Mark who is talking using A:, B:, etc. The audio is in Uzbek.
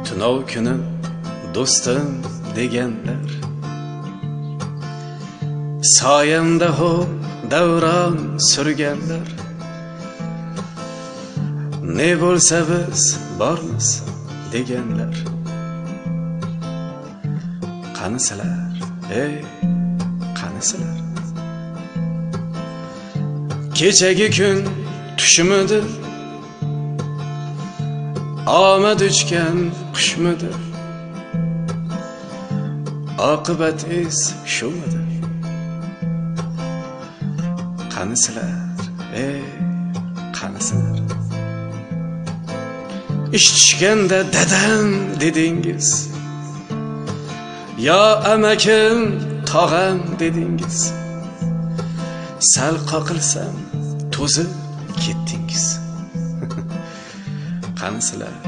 A: Tunov kuni do'stim deganlar, soyamda ho'p davron surganlar. Ne bo'lsa biz bormiz deganlar. Qanisilar, ey qanisilar? Kechagi kun tushimidir, omad uchgan qushmidir, oqibatingiz shumidir? Qanisilar, ey qanisilar? Ish tushganda dadam dedingiz, yo amakim tog'am dedingiz. Sal qoqilsam to'zib ketdingiz. Qanisilar,